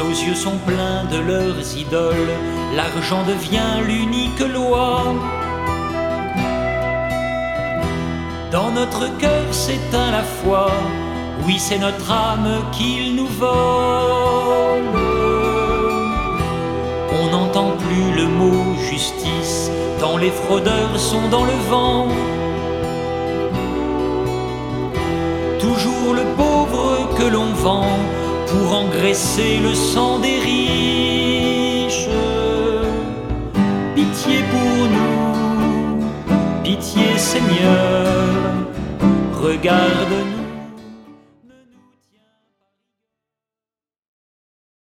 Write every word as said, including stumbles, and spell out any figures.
Nos yeux sont pleins de leurs idoles, l'argent devient l'unique loi. Dans notre cœur s'éteint la foi, oui c'est notre âme qu'il nous vole. On n'entend plus le mot justice, tant les fraudeurs sont dans le vent. Toujours le pauvre que l'on vend pour engraisser le sang des riches.